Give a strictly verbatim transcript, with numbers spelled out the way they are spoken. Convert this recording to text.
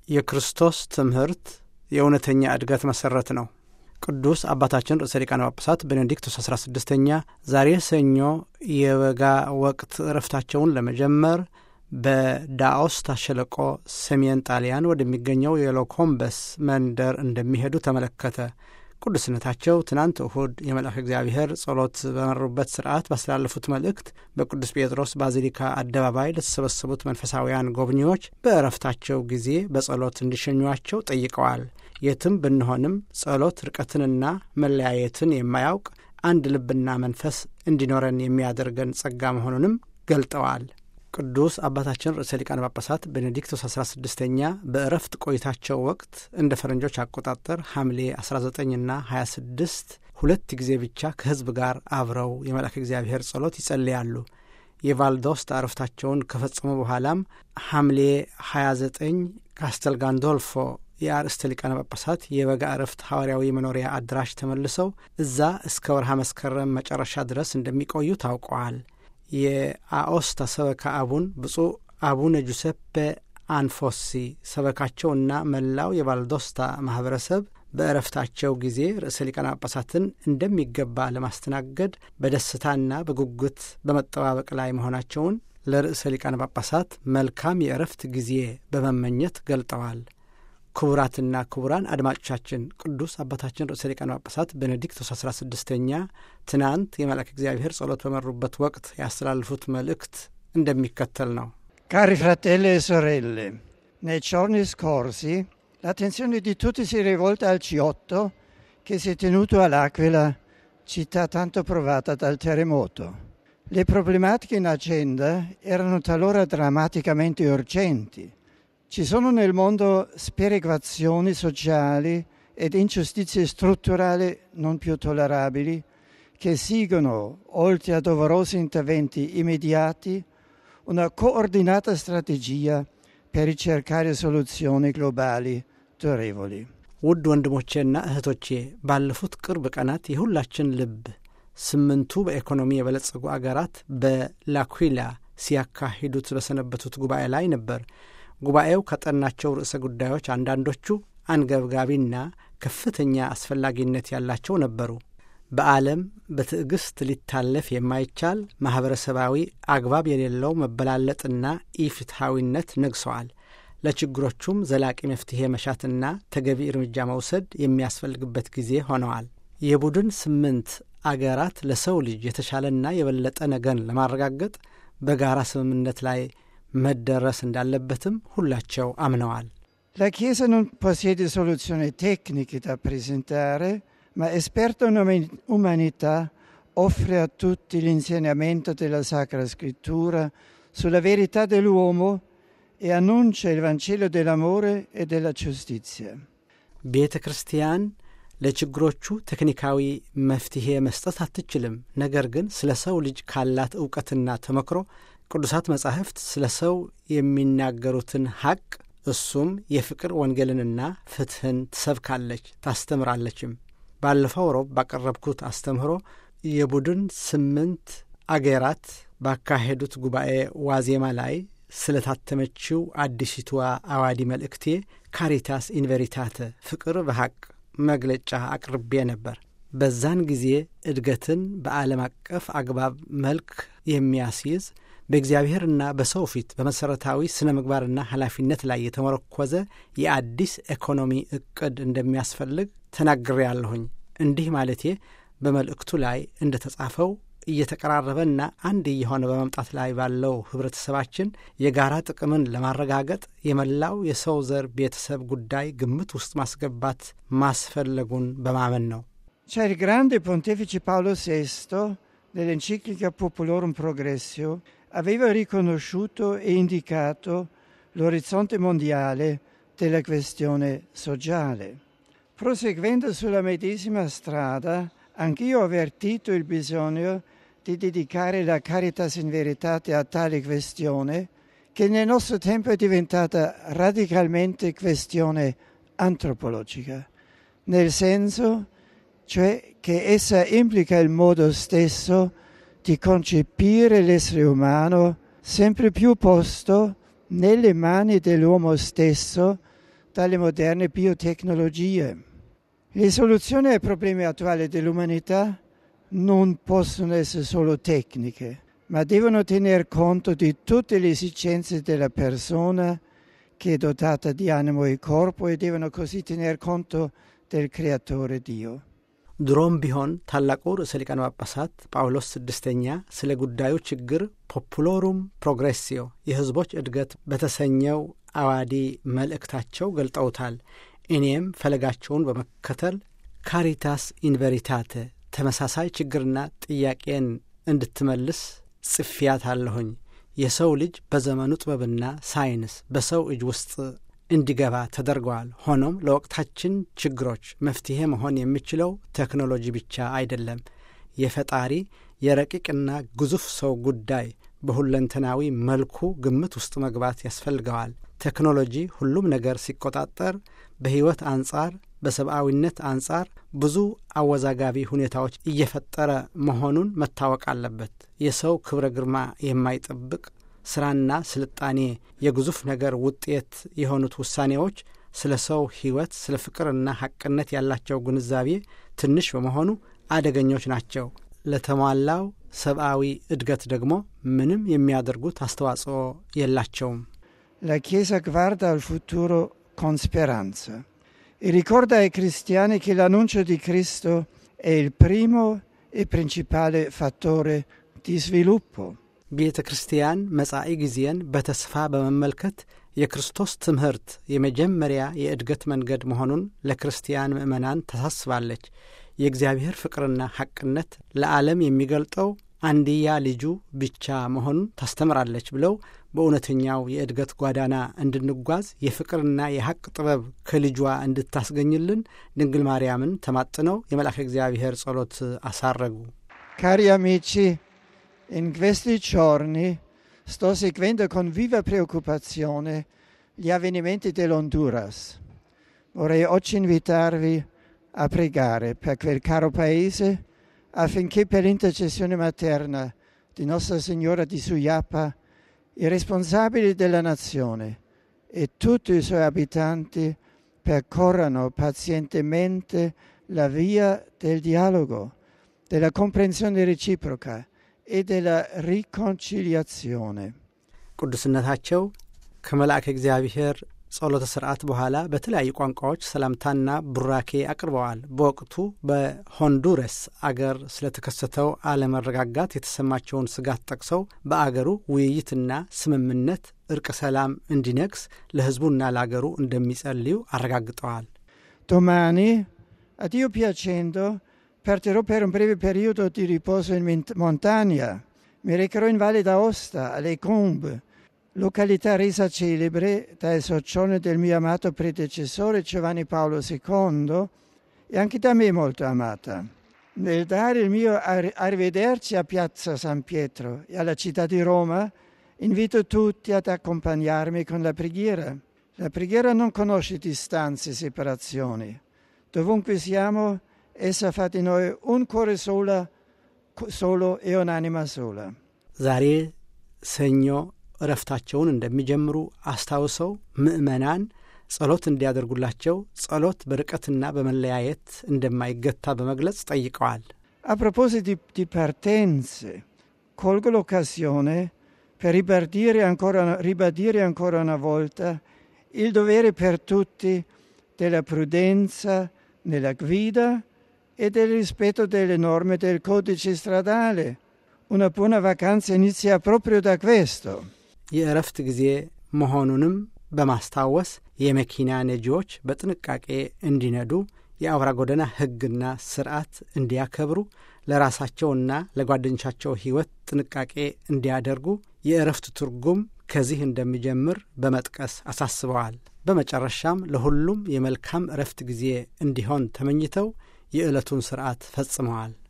የክርስቶስ ትምህርት የእውነተኛ እድገት መሰረት ነው። ቅዱስ አባታችን ርዕሰ ሊቃነ ጳጳሳት ቤኔዲክቶስ አስራ ስድስተኛ ዛሬ ሰኞ የበጋ ወቅት እረፍታቸውን ለመጀመር በዳኦስታ ሸለቆ ሰሜን ጣሊያን ወደሚገኘው የሎኮምበስ መንደር እንደሚሄዱ ተመለከተ። ቅዱስነታቸው ትናንት እሁድ የመልአከ እግዚአብሔር ጸሎት በመሩበት ስርዓት ባስተላለፉት መልእክት በቅዱስ ጴጥሮስ ባዚሊካ አደባባይ ለተሰበሰቡት መንፈሳውያን ጎብኚዎች በእረፍታቸው ጊዜ በጸሎት እንዲሸኟቸው ጠይቀዋል። የትም ብንሆንም ጸሎት ርቀትንና መለያየትን የማያውቅ አንድ ልብና መንፈስ እንዲኖረን የሚያደርገን ጸጋ መሆኑንም ገልጠዋል። ቅዱስ አባታችን ርዕሰ ሊቃነ ጳጳሳት ቤኔዲክቶስ አስራ ስድስተኛ በእረፍት ቆይታቸው ወቅት እንደ ፈረንጆች አቆጣጠር ሐምሌ አስራ ዘጠኝና ሀያ ስድስት ሁለት ጊዜ ብቻ ከሕዝብ ጋር አብረው የመልአከ እግዚአብሔር ጸሎት ይጸልያሉ። የቫልዶስታ እረፍታቸውን ከፈጸሙ በኋላም ሐምሌ ሀያ ዘጠኝ ካስተል ጋንዶልፎ የአርእስተ ሊቃነ ጳጳሳት የበጋ እረፍት ሐዋርያዊ መኖሪያ አድራሽ ተመልሰው እዛ እስከ ወርሃ መስከረም መጨረሻ ድረስ እንደሚቆዩ ታውቀዋል። የአኦስታ ሰበካ አቡን ብፁዕ አቡነ ጁሴፔ አንፎሲ ሰበካቸውና መላው የቫልዶስታ ማህበረሰብ በእረፍታቸው ጊዜ ርዕሰ ሊቃነ ጳጳሳትን እንደሚገባ ለማስተናገድ በደስታና በጉጉት በመጠባበቅ ላይ መሆናቸውን ለርዕሰ ሊቃነ ጳጳሳት መልካም የእረፍት ጊዜ በመመኘት ገልጠዋል። ክቡራትና ክቡራን አድማጮቻችን ቅዱስ አባታችን ርዕሰ ሊቃነ ጳጳሳት ቤኔዲክቶስ አስራ ስድስተኛ ትናንት የመልአከ እግዚአብሔር ጸሎት በመሩበት ወቅት ያስተላልፉት መልእክት እንደሚከተል ነው። Cari fratelli e sorelle, nei giorni scorsi l'attenzione di tutti si è rivolta al G otto che si è tenuto all'Aquila, città tanto provata dal terremoto. Le problematiche in agenda erano talora drammaticamente urgenti. Ci sono nel mondo sperequazioni sociali ed ingiustizie strutturali non più tollerabili che esigono, oltre a doverosi interventi immediati, una coordinata strategia per ricercare soluzioni globali durevoli. ውድ ወንድሞቼና እህቶቼ ባለፉት ቅርብ ቀናት የሁላችን ልብ ስምንቱ በኢኮኖሚ የበለጸጉ አገራት በላኩላ ሲያካሂዱት በሰነበቱት ጉባኤ ላይ ነበር። ጉባኤው ከጠናቸው ርዕሰ ጉዳዮች አንዳንዶቹ አንገብጋቢና ከፍተኛ አስፈላጊነት ያላቸው ነበሩ። በዓለም በትዕግስት ሊታለፍ የማይቻል ማህበረሰባዊ አግባብ የሌለው መበላለጥና ኢፍትሐዊነት ነግሰዋል። ለችግሮቹም ዘላቂ መፍትሄ መሻትና ተገቢ እርምጃ መውሰድ የሚያስፈልግበት ጊዜ ሆነዋል። የቡድን ስምንት አገራት ለሰው ልጅ የተሻለና የበለጠ ነገን ለማረጋገጥ በጋራ ስምምነት ላይ መደረስ እንዳለበትም ሁላቸው አምነዋል። La Chiesa non possiede soluzioni tecniche da presentare, ma esperta in umanità offre a tutti l'insegnamento della Sacra Scrittura sulla verità dell'uomo e annuncia il Vangelo dell'amore e della giustizia. ቤተ ክርስቲያን ለችግሮቹ ቴክኒካዊ መፍትሄ መስጠት አትችልም። ነገር ግን ስለ ሰው ልጅ ካላት ዕውቀትና ተመክሮ ቅዱሳት መጻሕፍት ስለ ሰው የሚናገሩትን ሐቅ እሱም የፍቅር ወንጌልንና ፍትህን ትሰብካለች ታስተምራለችም። ባለፈው ሮብ ባቀረብኩት አስተምህሮ የቡድን ስምንት አገራት ባካሄዱት ጉባኤ ዋዜማ ላይ ስለታተመችው አዲሲቷ አዋዲ መልእክቴ ካሪታስ ኢን ቬሪታተ ፍቅር በሐቅ መግለጫ አቅርቤ ነበር። በዛን ጊዜ እድገትን በዓለም አቀፍ አግባብ መልክ የሚያስይዝ በእግዚአብሔርና በሰው ፊት በመሰረታዊ ስነ ምግባርና ኃላፊነት ላይ የተመረኮዘ የአዲስ ኢኮኖሚ እቅድ እንደሚያስፈልግ ተናግሬያለሁኝ። እንዲህ ማለቴ በመልእክቱ ላይ እንደተጻፈው እየተቀራረበና አንድ እየሆነ በመምጣት ላይ ባለው ህብረተሰባችን የጋራ ጥቅምን ለማረጋገጥ የመላው የሰው ዘር ቤተሰብ ጉዳይ ግምት ውስጥ ማስገባት ማስፈለጉን በማመን ነው። C'è il grande pontefice Paolo sesto nell'enciclica Populorum Progressio aveva riconosciuto e indicato l'orizzonte mondiale della questione sociale. Proseguendo sulla medesima strada, anch'io ho avvertito il bisogno di dedicare la Caritas in Veritate a tale questione, che nel nostro tempo è diventata radicalmente questione antropologica, nel senso cioè che essa implica il modo stesso di concepire l'essere umano sempre più posto nelle mani dell'uomo stesso dalle moderne biotecnologie. Le soluzioni ai problemi attuali dell'umanità non possono essere solo tecniche, ma devono tener conto di tutte le esigenze della persona che è dotata di animo e corpo e devono così tener conto del creatore Dio. ድሮም ቢሆን ታላቁ ርዕሰ ሊቃነ ጳጳሳት ጳውሎስ ስድስተኛ ስለ ጉዳዩ ችግር ፖፑሎሩም ፕሮግሬሲዮ የሕዝቦች እድገት በተሰኘው አዋዲ መልእክታቸው ገልጠውታል። እኔም ፈለጋቸውን በመከተል ካሪታስ ኢንቨሪታተ ተመሳሳይ ችግርና ጥያቄን እንድትመልስ ጽፊያት አለሁኝ። የሰው ልጅ በዘመኑ ጥበብና ሳይንስ በሰው እጅ ውስጥ እንዲገባ ተደርጓል። ሆኖም ለወቅታችን ችግሮች መፍትሄ መሆን የሚችለው ቴክኖሎጂ ብቻ አይደለም። የፈጣሪ የረቂቅና ግዙፍ ሰው ጉዳይ በሁለንተናዊ መልኩ ግምት ውስጥ መግባት ያስፈልገዋል። ቴክኖሎጂ ሁሉም ነገር ሲቆጣጠር በህይወት አንጻር በሰብአዊነት አንጻር ብዙ አወዛጋቢ ሁኔታዎች እየፈጠረ መሆኑን መታወቅ አለበት። የሰው ክብረ ግርማ የማይጠብቅ ስራና ስልጣኔ የግዙፍ ነገር ውጤት የሆኑት ውሳኔዎች ስለ ሰው ህይወት ስለ ፍቅርና ሐቅነት ያላቸው ግንዛቤ ትንሽ በመሆኑ አደገኞች ናቸው። ለተሟላው ሰብአዊ እድገት ደግሞ ምንም የሚያደርጉት አስተዋጽኦ የላቸውም። La Chiesa guarda al futuro con speranza e ricorda ai cristiani che l'annuncio di Cristo è il primo e principale fattore di sviluppo. ቤተ ክርስቲያን መጻኢ ጊዜን በተስፋ በመመልከት የክርስቶስ ትምህርት የመጀመሪያ የእድገት መንገድ መሆኑን ለክርስቲያን ምእመናን ታሳስባለች። የእግዚአብሔር ፍቅርና ሐቅነት ለዓለም የሚገልጠው አንድያ ልጁ ብቻ መሆኑን ታስተምራለች ብለው በእውነተኛው የእድገት ጓዳና እንድንጓዝ የፍቅርና የሐቅ ጥበብ ከልጇ እንድታስገኝልን ድንግል ማርያምን ተማጥነው የመልአከ እግዚአብሔር ጸሎት አሳረጉ። Cari amici, in questi giorni sto seguendo con viva preoccupazione gli avvenimenti dell'Honduras. Vorrei oggi invitarvi a pregare per quel caro paese affinché per l'intercessione materna di Nostra Signora di Suyapa i responsabili della nazione e tutti i suoi abitanti percorrano pazientemente la via del dialogo, della comprensione reciproca e della riconciliazione. ቅዱስነታቸው ከመልአከ እግዚአብሔር ጸሎተ ሥርዓት በኋላ በተለያዩ ቋንቋዎች ሰላምታና ቡራኬ አቅርበዋል። በወቅቱ በሆንዱረስ አገር ስለተከሰተው አለመረጋጋት የተሰማቸውን ስጋት ጠቅሰው በአገሩ ውይይትና ስምምነት እርቅ ሰላም እንዲነግስ ለሕዝቡና ለአገሩ እንደሚጸልዩ አረጋግጠዋል። Domani, a Dio piacendo, partirò per un breve periodo di riposo in montagna. Mi recherò in Valle d'Aosta, alle Combe, località resa celebre dai soggiorni del mio amato predecessore Giovanni Paolo secondo e anche da me molto amata. Nel dare il mio arrivederci a Piazza San Pietro e alla città di Roma, invito tutti ad accompagnarmi con la preghiera. La preghiera non conosce distanze e separazioni. Dovunque siamo, essa fa di noi un cuore sola, solo e un'anima sola. ዛሬ ሰኞ ረፍታቸውን እንደሚጀምሩ አስታውሰው ምእመናን ጸሎት እንዲያደርጉላቸው ጸሎት በርቀትና በመለያየት እንደማይገታ በመግለጽ ጠይቀዋል። A proposito di, di partenze, colgo l'occasione per ribadire ancora, ribadire ancora una volta il dovere per tutti della prudenza nella guida e del rispetto delle norme del codice stradale. Una buona vacanza inizia proprio da questo. የእረፍት ጊዜ መሆኑንም በማስታወስ የመኪና ነጂዎች በጥንቃቄ እንዲነዱ የአውራ ጎዳና ሕግና ስርዓት እንዲያከብሩ ለራሳቸውና ለጓደኞቻቸው ሕይወት ጥንቃቄ እንዲያደርጉ የእረፍት ትርጉም ከዚህ እንደሚጀምር በመጥቀስ አሳስበዋል። በመጨረሻም ለሁሉም የመልካም እረፍት ጊዜ እንዲሆን ተመኝተው የዕለቱን ስርዓት ፈጽመዋል።